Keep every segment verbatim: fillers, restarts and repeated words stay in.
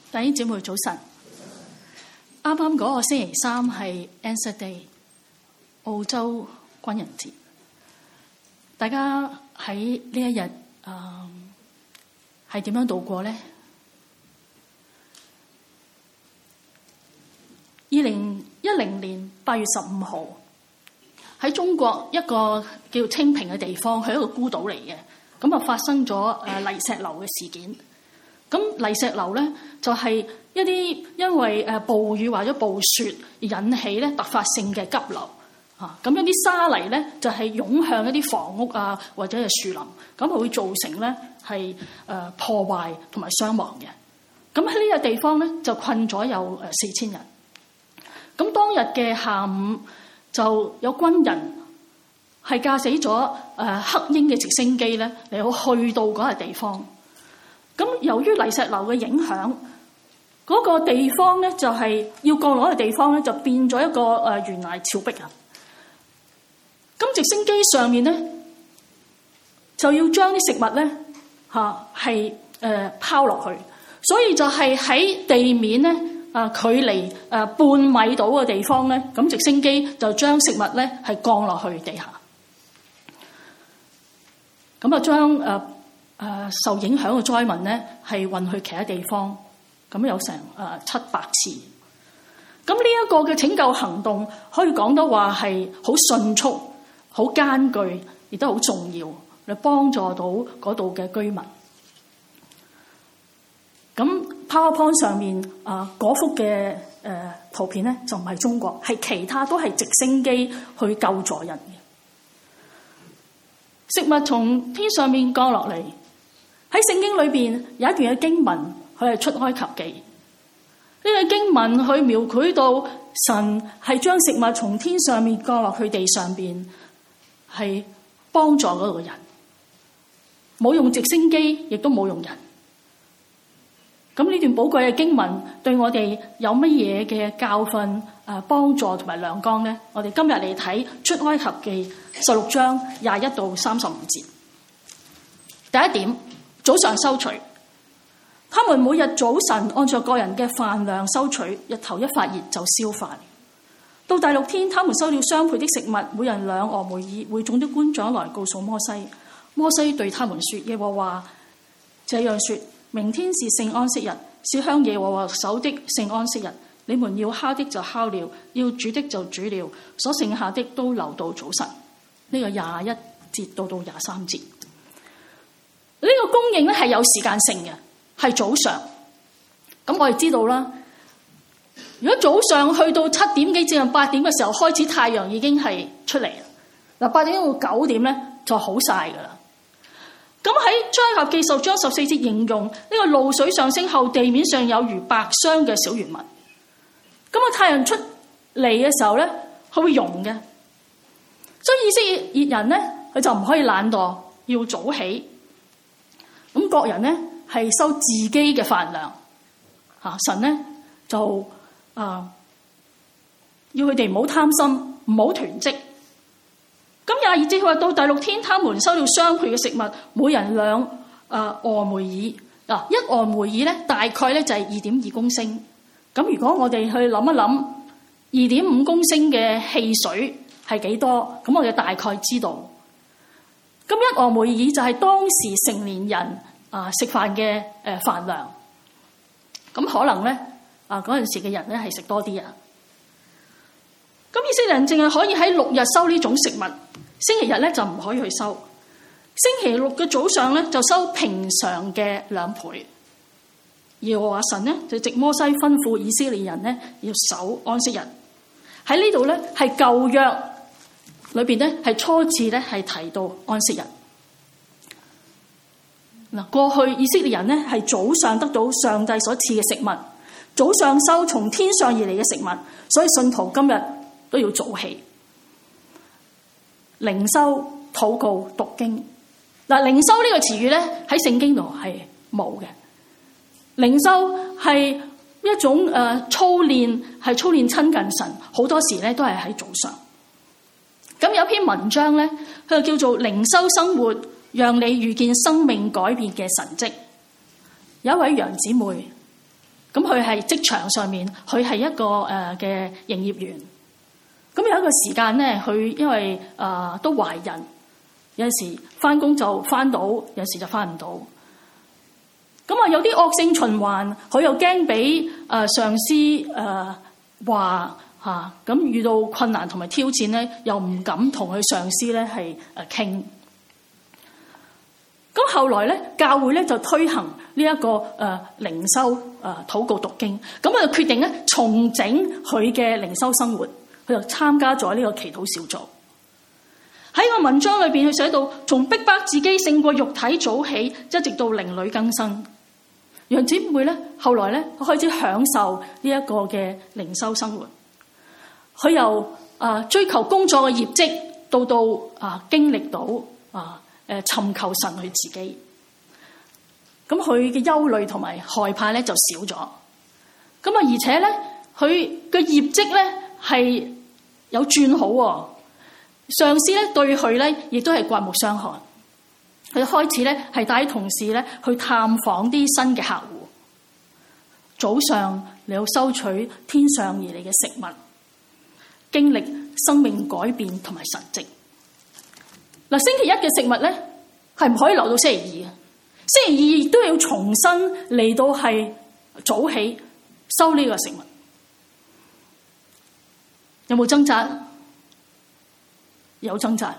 弟兄姊妹早晨，啱啱嗰個星期三係 Anzac Day， 澳洲軍人節。大家喺呢一日誒係點樣度過呢？二零一零年八月十五號喺中國一個叫清平嘅地方，係一個孤島嚟嘅，咁啊發生咗誒泥石流嘅事件。咁泥石流咧就係、是、一啲因為誒暴雨或者暴雪而引起咧突發性嘅急流啊！咁一啲沙泥咧就係、是、湧向一啲房屋啊或者係樹林，咁係會造成咧係誒破壞同埋傷亡嘅。咁喺呢個地方咧就困咗有誒四千人。咁當日嘅下午就有軍人係駕駛咗誒黑鷹嘅直升機咧嚟到去到嗰個地方。咁由於泥石流嘅影響，嗰、那個地方咧就係、是、要降落嘅地方咧，就變咗一個誒懸崖峭壁啊！咁直升機上面咧就要將啲食物咧嚇係誒拋落去，所以就係喺地面咧啊距離誒半米度嘅地方咧，咁直升機就將食物咧係降落去地下，咁啊將誒。呃誒、呃、受影響嘅災民咧，係運去其他地方，咁有成誒、呃、七百次。咁呢一個嘅拯救行動，可以講得話係好迅速、好艱巨，亦都好重要，嚟幫助到嗰度嘅居民。咁 PowerPoint 上面啊嗰、呃、幅嘅誒、呃、圖片咧，就唔係中國，係其他都係直升機去救助人嘅。食物從天上面降落嚟。喺聖經裏邊有一段嘅經文，佢係出埃及記。呢個經文佢描繪到神係將食物從天上面降落去地上邊，係幫助嗰個人，冇用直升機，亦都冇用人。咁呢段寶貴嘅經文對我哋有乜嘢嘅教訓、誒幫助同埋亮光呢？我哋今日嚟睇出埃及記十六章廿一到三十五節。第一點。早上收取，他們每日早晨按照個人嘅飯量收取，日頭一發熱就消化。到第六天，他們收了雙倍的食物，每人兩俄梅爾。會眾的官長來告訴摩西，摩西對他們說：耶和華這樣說，明天是聖安息日，是向耶和華守的聖安息日。你們要烤的就烤了，要煮的就煮了，所剩下的都留到早晨。呢、這個廿一節到到廿三節。呢、這個供應咧係有時間性嘅，係早上。咁我哋知道啦，如果早上去到七點幾至到八點嘅時候開始，太陽已經係出嚟啦。嗱，八點到九點咧就好曬噶啦。咁喺出埃及記十章十四節形容呢、這個露水上升後，地面上有如白霜嘅小圓紋。咁啊，太陽出嚟嘅時候咧，佢會溶嘅。所以以色列人咧，佢就唔可以懶惰，要早起。咁各人咧係收自己嘅飯量，嚇神咧就啊要佢哋唔好貪心，唔好囤積。咁廿二節佢話到第六天，他們收了雙倍嘅食物，每人兩啊俄梅爾。嗱，一俄梅爾咧大概咧就係二點二公升。咁如果我哋去諗一諗二點五公升嘅汽水係幾多？咁我哋大概知道。咁一俄梅爾就係當時成年人啊食飯嘅誒飯量，咁可能咧啊嗰陣時嘅人咧係食多啲啊。咁以色列人淨係可以喺六日收呢種食物，星期日咧就唔可以去收。星期六嘅早上咧就收平常嘅兩倍。耶和華神咧就藉摩西吩咐以色列人咧要守安息日。喺呢度咧係舊約裏邊咧係初次咧係提到安息日。嗱，過去以色列人咧係早上得到上帝所賜嘅食物，早上收從天上而嚟嘅食物，所以信徒今日都要早起，靈修、禱告、讀經。嗱，靈修呢個詞語咧喺聖經度係冇嘅。靈修係一種誒、呃、操練，係操練親近神，好多時咧都係喺早上。咁有篇文章咧，佢就叫做靈修生活，讓你遇見生命改變嘅神蹟。有一位楊姊妹， 咁佢係職場上面，佢係一個誒嘅營業員。咁有一個時間咧，佢因為誒、呃、都懷孕，有陣時翻工就翻到，有陣時就翻唔到。咁啊有啲惡性循環，佢又驚俾誒上司誒話嚇，咁、呃、遇到困難同埋挑戰咧，又唔敢同佢上司咧係誒傾。咁後來咧，教會咧就推行呢一個誒靈修誒禱告讀經，咁佢就決定咧重整佢嘅靈修生活，佢就參加咗呢個祈禱小組。喺個文章裏邊，佢寫到從逼迫自己勝過肉體早起，一直到靈裏更新。楊姊妹咧，後來咧開始享受呢一個嘅靈修生活。佢由啊追求工作嘅業績，到到啊經歷到啊。誒尋求神佢自己，咁佢嘅憂慮同埋害怕咧就少咗，咁啊而且咧佢嘅業績咧係有轉好喎，上司咧對佢咧亦都係刮目相看，佢開始咧係帶同事咧去探訪啲新嘅客戶，早上你要收取天上而嚟嘅食物，經歷生命改變同埋神蹟。嗱，星期一嘅食物咧係唔可以留到星期二嘅，星期二亦都要重新嚟到係早起收呢個食物。有冇掙扎？有掙扎。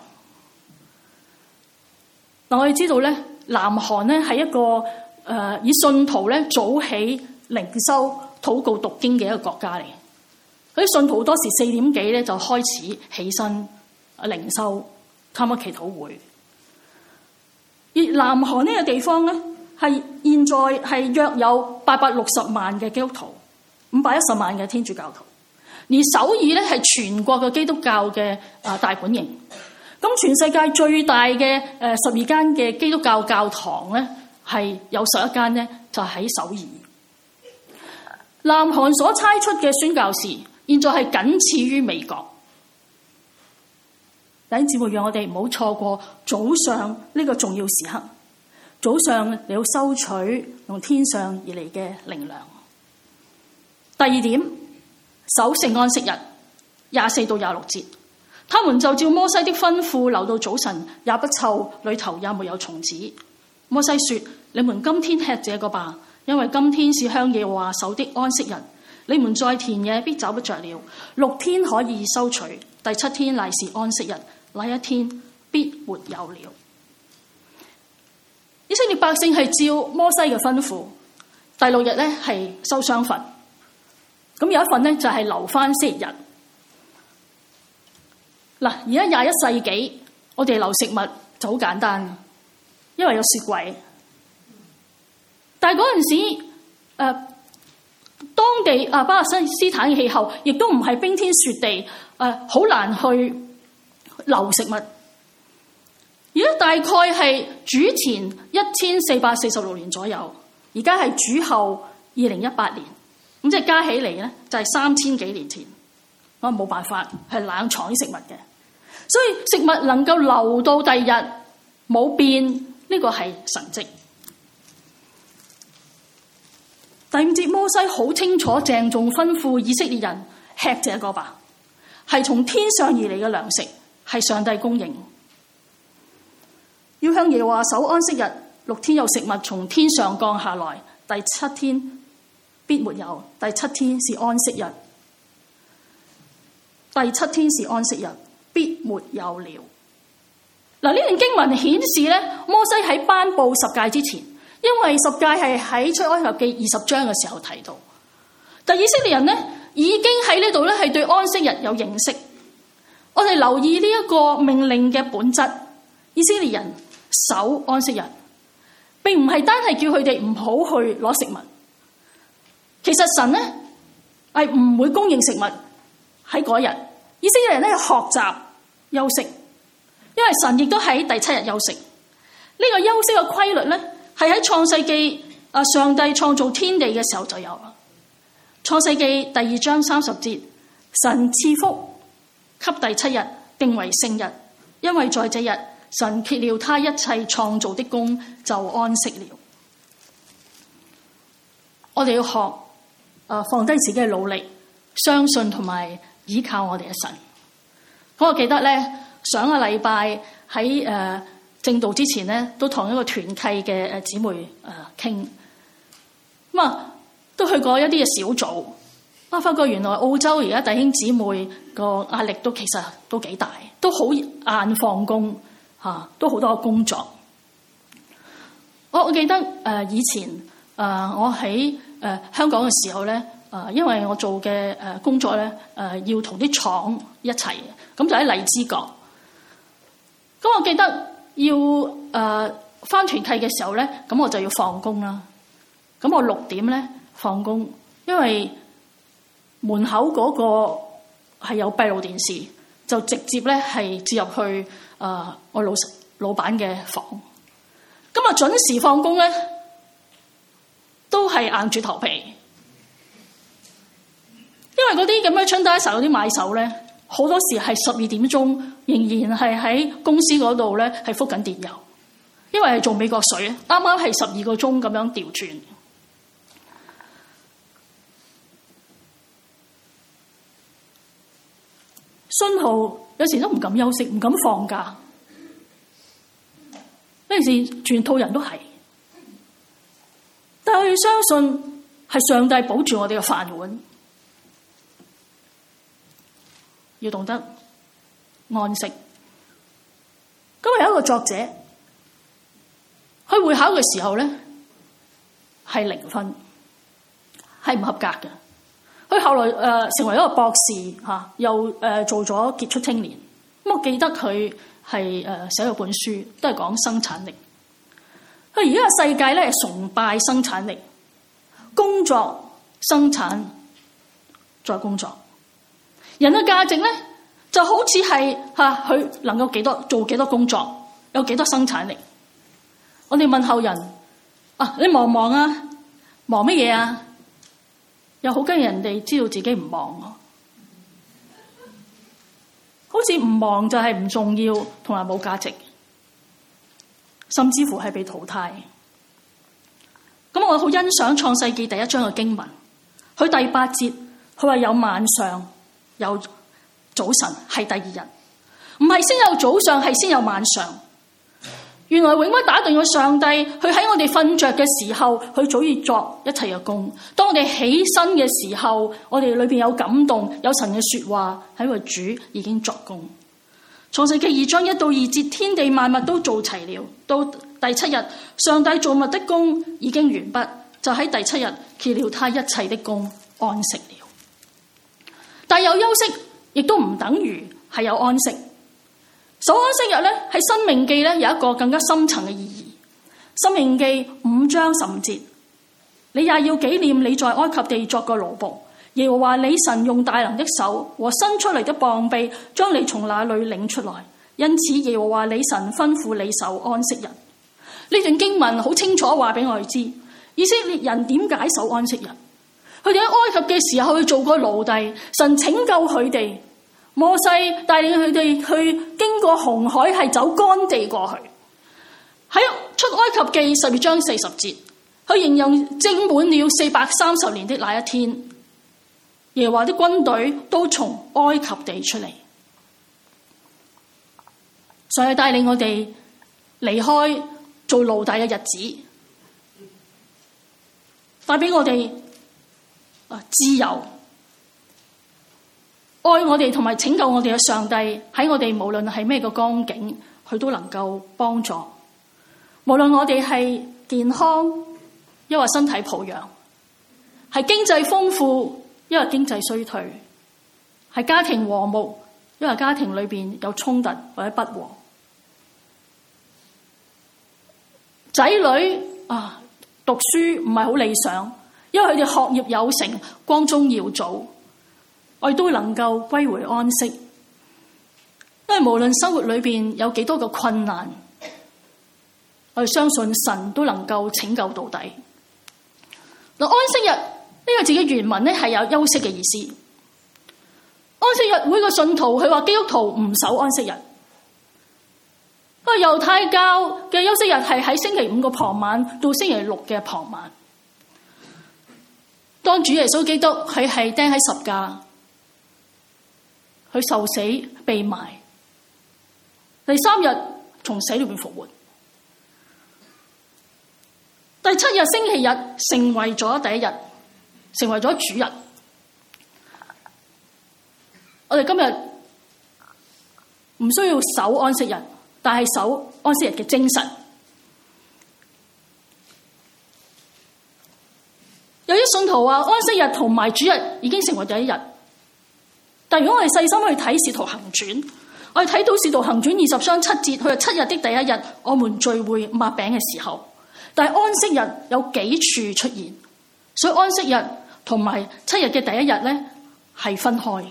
嗱，我哋知道咧，南韓咧係一個誒、呃、以信徒咧早起靈修禱告讀經嘅一個國家嚟嘅。啲信徒多時四點幾咧就開始起身靈修。參加祈禱會，而南韓呢個地方咧，係現在係約有八百六十萬嘅基督徒，五百一十萬嘅天主教徒。而首爾咧係全國嘅基督教嘅啊大本營。咁全世界最大嘅誒十二間嘅基督教教堂咧，係有十一間咧就喺首爾。南韓所差出嘅宣教士，現在係僅次於美國。弟兄姊妹，讓我哋唔好錯過早上呢個重要時刻。早上你要收取從天上而嚟嘅靈糧。第二點，守聖安息日，廿四到廿六節，他們就照摩西的吩咐留到早晨，也不臭，裏頭也沒有蟲子。摩西說：你們今天吃這個吧，因為今天是向耶和華守的安息日。你們在田野必找不着了，六天可以收取，第七天乃是安息日。那一天必沒有了。以色列百姓係照摩西嘅吩咐，第六日咧係收雙份，咁有一份咧就係留翻星期日。嗱，而家廿一世紀，我哋留食物就好簡單，因為有雪櫃。但係嗰陣時，誒、呃、當地啊巴勒斯坦嘅氣候亦都唔係冰天雪地，誒、呃、好難去留食物，而家大概係主前一千四百四十六年左右，而家係主後二零一八年，咁即係加起嚟咧就係三千幾年前。我冇辦法係冷藏啲食物嘅，所以食物能夠留到第二日冇變，呢個係神蹟。第五節，摩西好清楚鄭重吩咐以色列人吃這個吧，係從天上而嚟嘅糧食。係上帝供應，要向耶和華守安息日，六天有食物從天上降下來，第七天必沒有。第七天是安息日，第七天是安息日，必沒有了。嗱，呢段經文顯示咧，摩西喺頒布十誡之前，因為十誡係喺出埃及記二十章嘅時候提到，但以色列人咧已經喺呢度咧係對安息日有認識。我哋留意呢一個命令嘅本質，以色列人守安息日，並唔係單係叫佢哋唔好去攞食物。其實神咧係唔會供應食物喺嗰日，以色列人咧學習休息，因為神亦都喺第七日休息。呢個休息嘅規律咧係喺創世記啊，上帝創造天地嘅時候就有啦。創世記第二章三十節，神賜福給第七日，定為聖日，因為在這日神歇了他一切創造的工，就安息了。我哋要學誒放低自己嘅努力，相信同埋依靠我哋嘅神。咁我記得咧，上個禮拜喺誒正道之前咧，都同一個團契嘅誒姊妹誒傾，咁啊都去過一啲嘅小組，啊發覺原來澳洲而家弟兄姊妹個壓力都其實都幾大，都好晏放工嚇，都好多工作。我我記得誒以前誒我喺誒香港嘅時候咧，誒因為我做嘅誒工作咧誒要同啲廠一齊嘅，咁就喺荔枝角。咁我記得要誒返團契嘅時候咧，咁我就要放工啦。咁我六點咧放工，因為門口嗰個係有閉路電視，就直接咧係接入去誒、呃、我老老闆嘅房。咁啊準時放工咧，都係硬住頭皮，因為嗰啲咁嘅 merchandise 嗰啲買手咧，好多時係十二點鐘仍然係喺公司嗰度咧係覆緊電郵，因為係做美國水，啱啱係十二個鐘咁樣調轉。信號有時都唔敢休息，唔敢放假。呢件事全套人都係，但係我要相信係上帝保住我哋嘅飯碗，要懂得安息。今日有一個作者，佢會考嘅時候咧係零分，係唔合格嘅。佢後來誒、呃、成為一個博士嚇，又誒、呃、做咗傑出青年。咁我記得佢係誒寫咗本書，都係講生產力。佢而家嘅世界咧係崇拜生產力，工作生產再工作。人嘅價值咧就好似係嚇佢能夠幾多做幾多工作，有幾多生產力。我哋問後人啊，你忙唔忙啊？忙乜嘢啊？又好驚人哋知道自己唔忙喎，好似唔忙就係唔重要同埋冇價值，甚至乎係被淘汰。咁我好欣賞創世記第一章嘅經文，佢第八節佢話有晚上有早晨係第二日，唔係先有早上，係先有晚上。原來永不打斷嘅上帝，佢喺我哋瞓着嘅時候，佢早已作一切嘅工。當我哋起身嘅時候，我哋裏邊有感動，有神嘅說話，喺個主已經作工。創世記二章一到二節，天地萬物都做齊了。到第七日，上帝造物的工已經完畢，就喺第七日歇了他一切的工，安息了。但有休息，亦都唔等於係有安息。守安息日咧，喺《申命記》咧有一個更加深層嘅意義。《申命記》五章十五節，你也要紀念你在埃及地作過奴僕，耶和華你神用大能的手和伸出嚟的膀臂將你從那裏領出來。因此耶和華你神吩咐你守安息日。呢段經文好清楚話俾我哋知，以色列人點解守安息日？佢哋喺埃及嘅時候去做過奴隸，神拯救佢哋。摩西帶領佢哋去經過紅海，係走乾地過去。喺出埃及記十二章四十節，佢形容正滿了四百三十年的那一天，耶和華的軍隊都從埃及地出嚟。上帝帶領我哋離開做奴隸嘅日子，帶俾我哋啊自由。愛我哋同埋拯救我哋嘅上帝，喺我哋無論係咩個光景，佢都能夠幫助。無論我哋係健康，抑或身體抱恙，係經濟豐富，抑或經濟衰退，係家庭和睦，抑或家庭裏邊有衝突或者不和，仔女啊讀書唔係好理想，因為佢哋學業有成，光宗耀祖。我哋都能夠歸回安息，因為無論生活裏邊有幾多個困難，我哋相信神都能夠拯救到底。嗱，安息日呢個字嘅原文咧係有休息嘅意思。安息日每個信徒佢話基督徒唔守安息日，不過猶太教嘅休息日係喺星期五個傍晚到星期六嘅傍晚。 當主耶穌基督佢係釘喺十架，佢受死被埋，第三日從死裏面復活，第七日星期日成為咗第一日，成為咗主日。我哋今日唔需要守安息日，但係守安息日嘅精神。有啲信徒話安息日同埋主日已經成為第一日，但如果我哋細心去睇《使徒行傳》，我哋睇到《使徒行傳》二十章七節，佢係七日的第一日，我們聚會擘餅嘅時候。但係安息日有幾處出現，所以安息日同埋七日嘅第一日咧係分開嘅。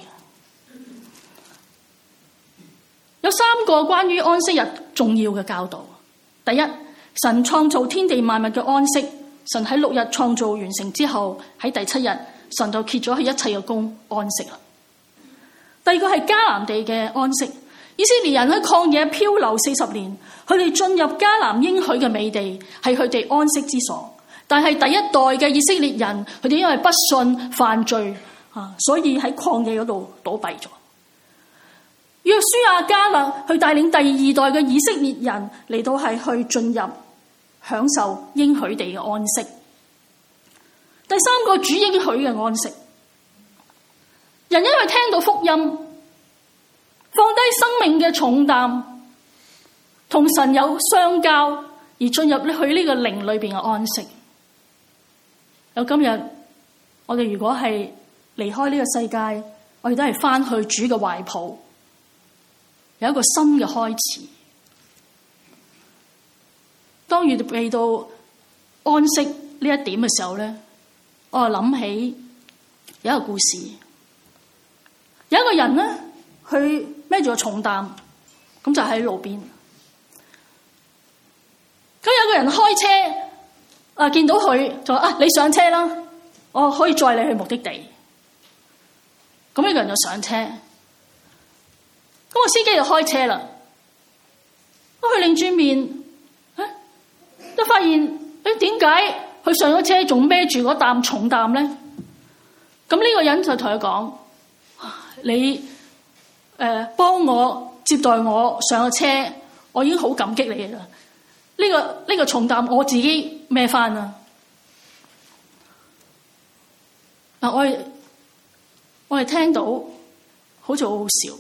有三個關於安息日重要嘅教導。第一，神創造天地萬物嘅安息，神喺六日創造完成之後，喺第七日神就歇咗佢一切嘅工安息啦。第二個係迦南地嘅安息，以色列人喺曠野漂流四十年，佢哋進入迦南應許嘅美地，係佢哋安息之所。但係第一代嘅以色列人，佢哋因為不信犯罪啊，所以喺曠野嗰度倒斃咗。約書亞迦勒去帶領第二代嘅以色列人嚟到係去進入享受應許地嘅安息。第三個主應許嘅安息，人因為聽到福音，放低生命嘅重擔，同神有相交，而進入去呢個靈裏邊嘅安息。有今日我哋如果係離開呢個世界，我哋都係翻去主嘅懷抱，有一個新嘅開始。當遇到安息呢一點嘅時候咧，我就諗起有一個故事，有一個人咧，佢孭住個重擔，咁就喺路邊。咁有個人開車，啊見到佢就話啊，你上車啦，我可以載你去目的地。咁呢個人就上車，咁個司機就開車啦。咁佢擰轉面，都發現誒，點解佢上咗車仲孭住嗰擔重擔咧？咁呢個人就同佢講：你誒幫我接待我上咗車，我已經好感激你啦。呢個呢個重擔我自己孭翻啦。嗱，我哋我哋聽到好似好好笑，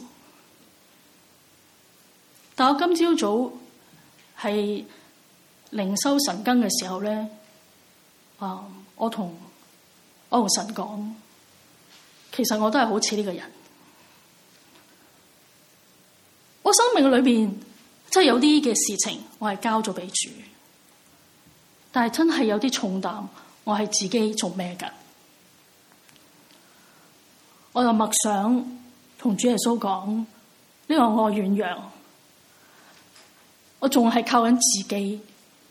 但我今朝早係靈修神更嘅時候咧，啊，我同我同神講，其實我都係好似呢個人，我生命裏邊真係有啲嘅事情，我係交咗俾主，但係真係有啲重擔，我係自己做咩㗎？我就默想同主耶穌講，呢個我軟弱，我仲係靠緊自己。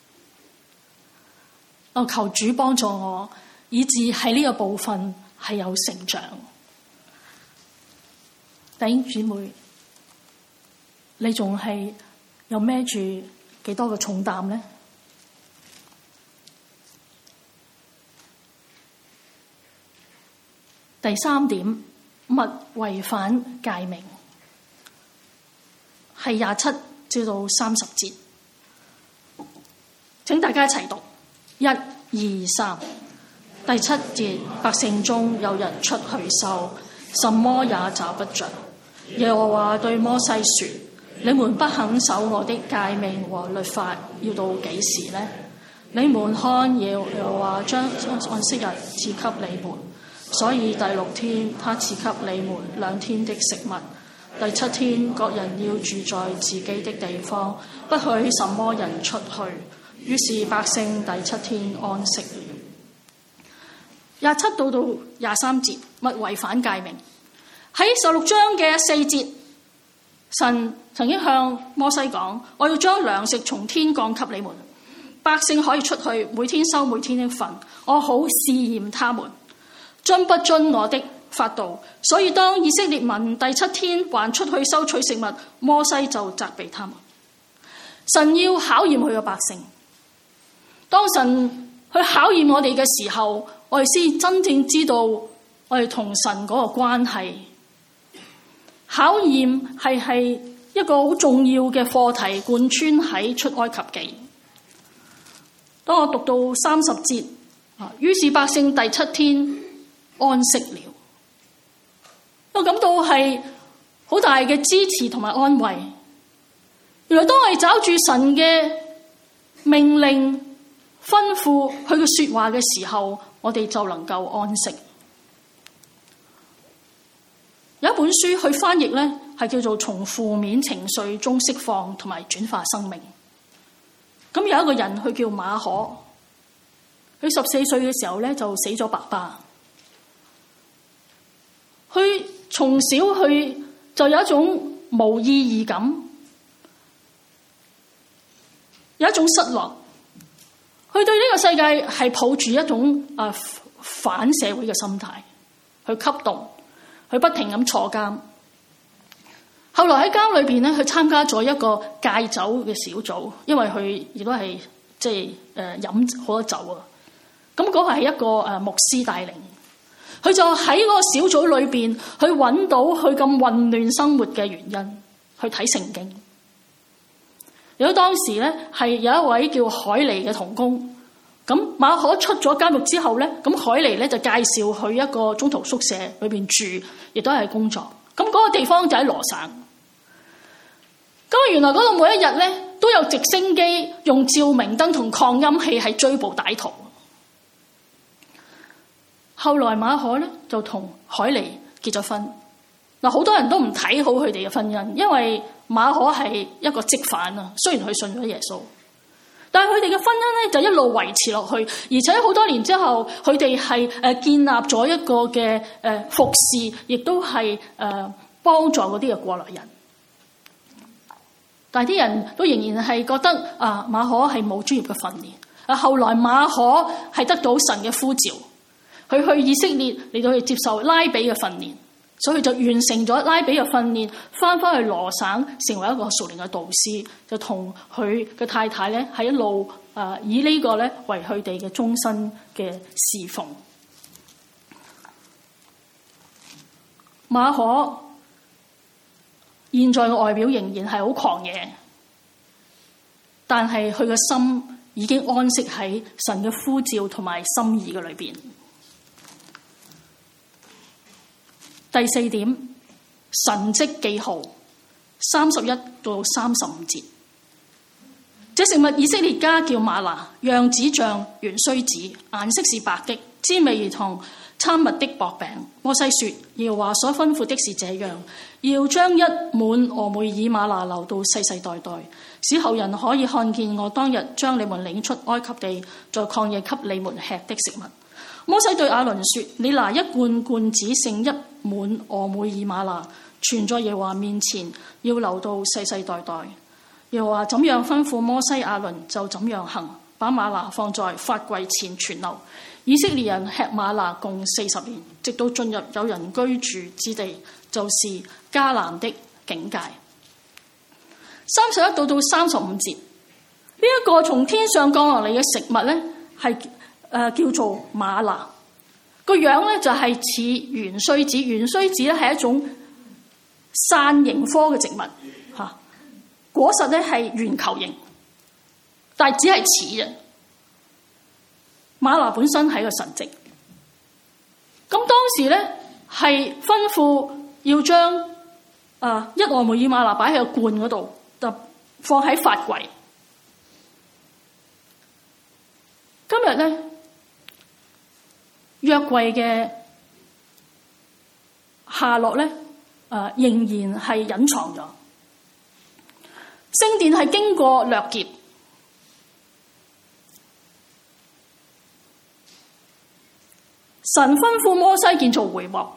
我求主幫助我，以致喺呢個部分係有成長。弟兄姊妹，你仲係有孭住幾多個重擔呢？第三點，勿違反誡命，係廿七至到三十節，請大家一齊讀。一、二、三。第七節，百姓中有人出去收，什麼也找不着。耶和華對摩西說：你們不肯守我的誡命和律法，要到幾時呢？你們看，耶和華將安息日賜給你們，所以第六天他賜給你們兩天的食物。第七天各人要住在自己的地方，不許什麼人出去。於是百姓第七天安息了。廿七到到廿三節，勿違反誡命。喺十六章嘅四節，神曾經向摩西講：我要將糧食從天降給你們，百姓可以出去，每天收每天的份，我好試驗他們遵不遵我的法度。所以當以色列民第七天還出去收取食物，摩西就責備他們。神要考驗佢嘅百姓。當神去考驗我哋嘅時候，我哋先真正知道我哋同神嗰個關係。考驗係係一個好重要嘅課題，貫穿喺出埃及記。當我讀到三十節，於是百姓第七天安息了，我感到係好大嘅支持同埋安慰。原來當我哋抓住神嘅命令、吩咐佢嘅說話嘅時候，我哋就能夠安息。有一本書去翻譯咧，係叫做從負面情緒中釋放同埋轉化生命。咁有一個人，佢叫馬可，佢十四歲嘅時候咧就死咗爸爸。佢從小去就有一種無意義感，有一種失落。佢對呢個世界係抱住一種啊反社會嘅心態，去吸毒，佢不停咁坐監。後來喺監裏邊咧，佢參加咗一個戒酒嘅小組，因為佢亦都係即係誒飲好多酒啊。咁嗰個係一個誒牧師帶領，佢就喺嗰個小組裏邊去揾到佢咁混亂生活嘅原因，去睇聖經。如果當時咧係有一位叫海尼嘅同工，咁馬可出咗監獄之後咧，咁海尼咧就介紹去一個中途宿舍裏邊住，亦都係工作。咁嗰個地方就喺羅省。咁原來嗰度每一日咧都有直升機用照明燈同擴音器係追捕歹徒。後來馬可咧就同海尼結咗婚。嗱，好多人都唔睇好佢哋嘅婚姻，因為馬可係一個積犯啊。雖然佢信咗耶穌，但係佢哋嘅婚姻咧就一路維持落去，而且好多年之後，佢哋係誒建立咗一個嘅誒服侍，亦都係誒幫助嗰啲嘅過來人。但係啲人都仍然係覺得啊，馬可係冇專業嘅訓練。啊，後來馬可係得到神嘅呼召，佢去以色列嚟到去接受拉比嘅訓練。所以就完成咗拉比嘅訓練，翻返去羅省成為一個屬靈嘅導師，就同佢嘅太太咧係一路誒、呃、以呢個咧為佢哋嘅終身嘅侍奉。馬可現在嘅外表仍然係好狂野，但係佢嘅心已經安息喺神嘅呼召同埋心意嘅裏邊。第四點，神蹟記號三十一到三十五節。這食物以色列家叫嗎哪，樣子像芫荽子，顏色是白的，滋味如同參蜜的薄餅。摩西說：耶和華所吩咐的是這樣，要將一滿俄梅爾嗎哪留到世世代代，使後人可以看見我當日將你們領出埃及地，在曠野給你們吃的食物。摩西對亞倫說：你拿一罐罐子盛一滿俄梅爾嗎哪，存在耶和華面前，要留到世世代代。耶和華怎樣吩咐摩西亞倫，就怎樣行，把嗎哪放在法櫃前存留。以色列人吃嗎哪共四十年，直到進入有人居住之地，就是迦南的境界。三十一到到三十五節，呢、這、一個從天上降落嚟嘅食物咧，係。誒、呃、叫做嗎哪，個樣咧就係似芫荽子，芫荽子咧係一種傘形科嘅植物嚇、啊，果實咧係圓球形，但係只係似嘅。嗎哪本身係個神跡，咁當時咧係吩咐要將啊一俄梅爾嗎哪擺喺個罐嗰度，就放喺法櫃。今日咧。約櫃嘅下落咧，誒、呃、仍然係隱藏咗。聖殿係經過掠劫，神吩咐摩西建造會幕。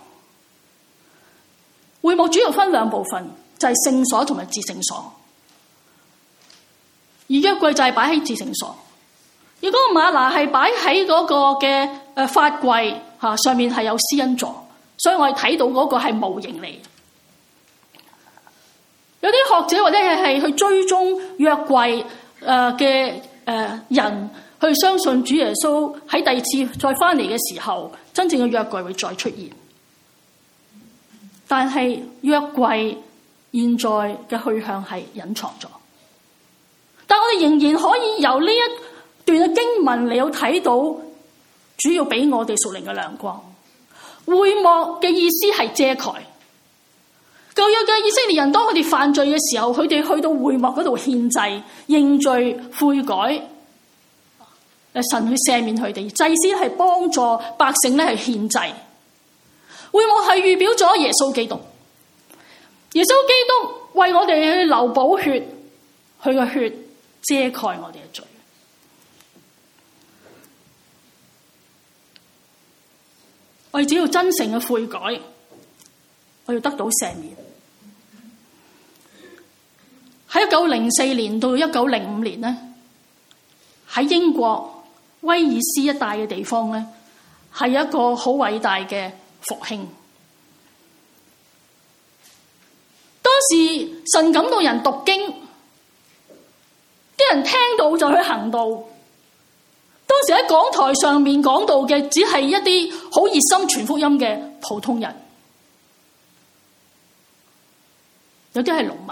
會幕主要分兩部分，就係、是、聖所同埋至聖所。而約櫃就係擺喺至聖所。而嗰個嗎哪係擺喺嗰個嘅誒法櫃嚇，上面係有施恩座，所以我哋睇到嗰個係模型嚟。有啲學者或者係係去追蹤約櫃誒嘅誒人佢哋相信主耶穌喺第二次再翻嚟嘅時候，真正嘅約櫃會再出現。但係約櫃現在嘅去向係隱藏咗，但我哋仍然可以由呢一段嘅經文嚟到睇到，主要俾我哋屬靈嘅亮光。會幕嘅意思係遮蓋。舊約嘅以色列人當佢哋犯罪嘅時候，佢哋去到會幕嗰度獻祭、認罪、悔改，神去赦免佢哋。祭司係幫助百姓咧係獻祭。會幕係預表咗耶穌基督。耶穌基督為我哋去流寶血，佢嘅血遮蓋我哋嘅罪。我哋只要真誠嘅悔改，我要得到赦免。喺一九零四年到一九零五年咧，喺英國威爾斯一帶嘅地方咧，係一個好偉大嘅復興。當時神感到人讀經，啲人聽到就去行道。當時喺講台上面講道嘅，只係一啲好熱心傳福音嘅普通人，有啲係農民。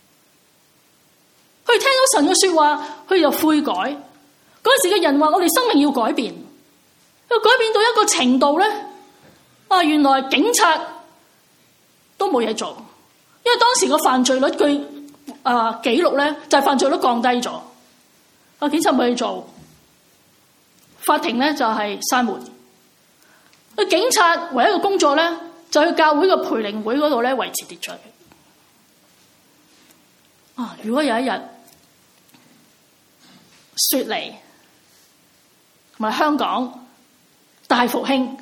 佢哋聽到神嘅說話，佢哋就悔改。嗰陣時嘅人話：我哋生命要改變，要改變到一個程度咧。啊，原來警察都冇嘢做，因為當時個犯罪率據啊記錄咧，就係犯罪率降低咗。啊，警察冇嘢做。法庭咧就係閂門，警察唯一嘅工作咧就去教會嘅培靈會嗰度咧維持秩序。啊！如果有一日雪梨同埋香港大復興，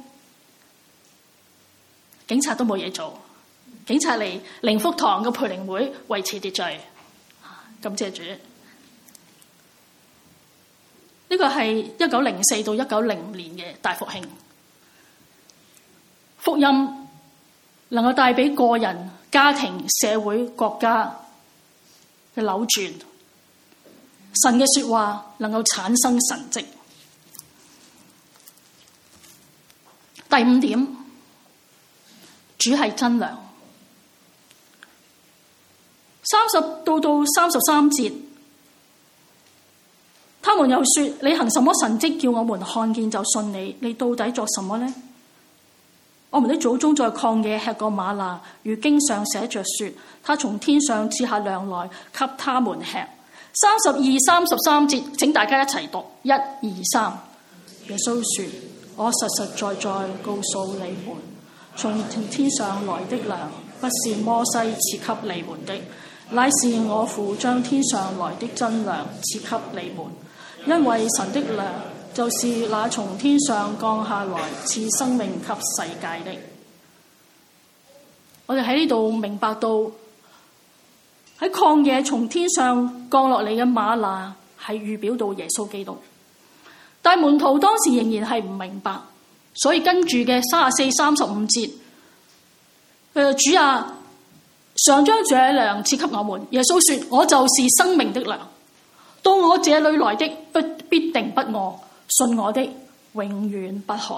警察都冇嘢做，警察嚟靈福堂嘅培靈會維持秩序。感謝主。呢個係一九零四到一九零五年嘅大復興，福音能夠帶俾個人、家庭、社會、國家嘅扭轉，神嘅說話能夠產生神蹟。第五點，主係真糧。三十到到三十三節。他們又說：你行什麼神蹟叫我們看見就信你？你到底作什麼呢？我們的祖宗在曠野吃過嗎哪，如經上寫着說：他從天上賜下糧來給他們吃。三十二、三十三節，請大家一齊讀，一、二、三。耶穌說：我實實在在告訴你們，從天上來的糧不是摩西賜給你們的，乃是我父將天上來的真糧賜給你們。因為神的糧就是那從天上降下來賜生命給世界的。我哋喺呢度明白到喺曠野從天上降落嚟嘅嗎哪係預表到耶穌基督，但門徒當時仍然係唔明白，所以跟住嘅三十四、三十五節，誒，主啊，常將這糧賜給我們。耶穌說：我就是生命的糧。到我這裏來的不必定不餓，信我的永遠不渴。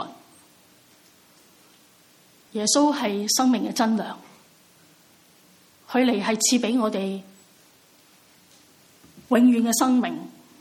耶穌係生命嘅真糧，佢嚟係賜俾我哋永遠嘅生命。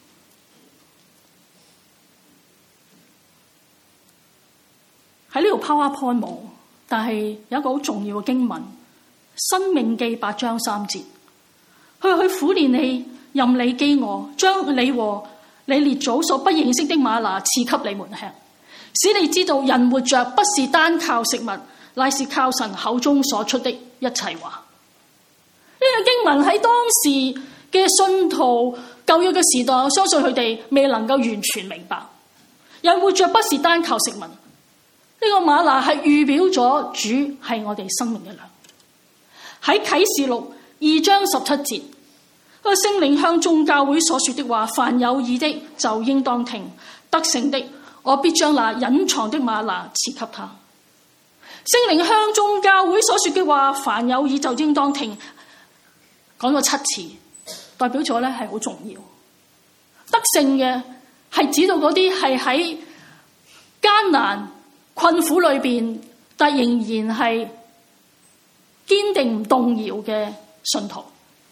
喺呢度 PowerPoint 冇，但係有一個好重要嘅經文，《申命記》八章三節，佢去苦練你，任你飢餓，將你和你列祖所不認識的嗎哪賜給你們吃，使你知道人活着不是單靠食物，乃是靠神口中所出的一切話。呢個經文喺當時嘅信徒舊約嘅時代，我相信佢哋未能夠完全明白，人活着不是單靠食物。呢、這個嗎哪係預表咗主係我哋生命嘅糧。喺啟示錄二章十七節，個聖靈向眾教會所說的話，凡有耳的就應當聽。得勝的，我必將那隱藏的嗎哪賜給他。聖靈向眾教會所說嘅話，凡有耳就應當聽，講咗七次，代表咗咧係好重要。得勝嘅係指到嗰啲係喺艱難困苦裏邊，但仍然係堅定唔動搖嘅信徒。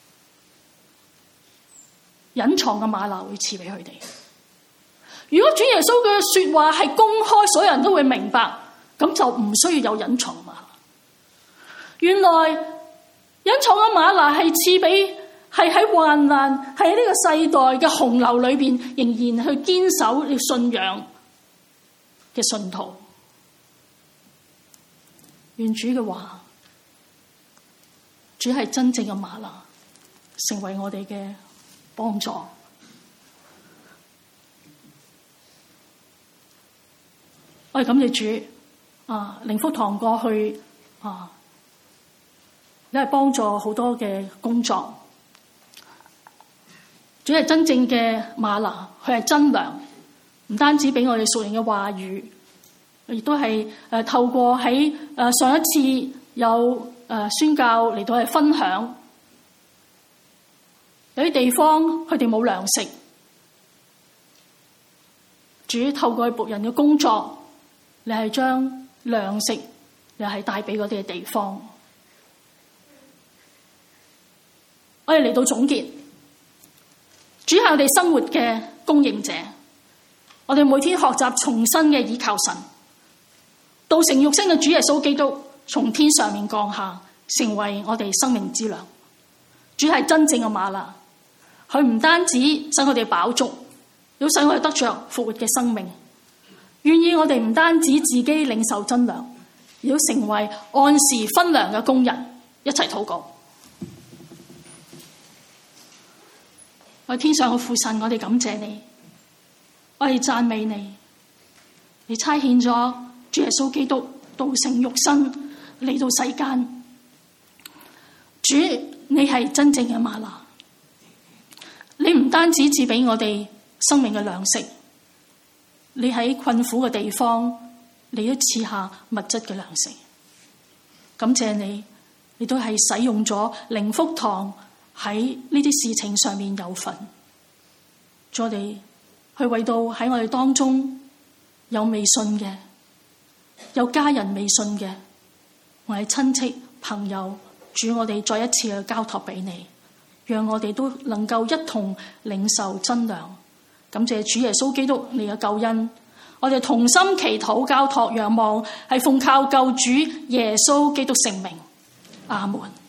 隱藏嘅嗎哪會賜俾佢哋。如果主耶穌嘅說話係公開，所有人都會明白，咁就唔需要有隱藏嘅嗎哪。原來隱藏嘅嗎哪係賜俾係喺患難，係喺呢個世代嘅洪流裏邊，仍然去堅守呢信仰嘅信徒。願主嘅話，主係真正嘅嗎哪，成為我哋嘅幫助。我哋感謝主啊！靈福堂過去啊，你係幫助好多嘅工作。主係真正嘅嗎哪，佢係真糧，唔單止俾我哋屬靈嘅話語，亦都係誒透過喺誒上一次有誒宣教嚟到係分享。有啲地方佢哋冇糧食，主透過僕人嘅工作，你係將糧食又係帶俾嗰啲嘅地方。我哋嚟到總結，主係我哋生活嘅供應者，我哋每天學習重新嘅倚靠神，道成肉身嘅主耶穌基督從天上面降下，成為我哋生命之糧。主係真正嘅嗎哪。佢唔單止使我哋飽足，要使我哋得着復活嘅生命。願意我哋唔單止自己領受真糧，要成為按時分糧嘅工人。一齊禱告。我天上嘅父神，我哋感謝你，我哋讚美你。你差遣咗主耶穌基督道成肉身嚟到世間。主，你係真正嘅嗎哪。你唔單止賜俾我哋生命嘅糧食，你喺困苦嘅地方，你都賜下物質嘅糧食。感謝你，你都係使用咗靈福堂喺呢啲事情上面有份。我哋去為到喺我哋當中有未信嘅，有家人未信嘅，我係親戚朋友，主，我哋再一次去交託俾你。讓我哋都能夠一同領受真糧。感謝主耶穌基督你嘅救恩，我哋同心祈禱交託仰望，係奉靠救主耶穌基督聖名。阿門。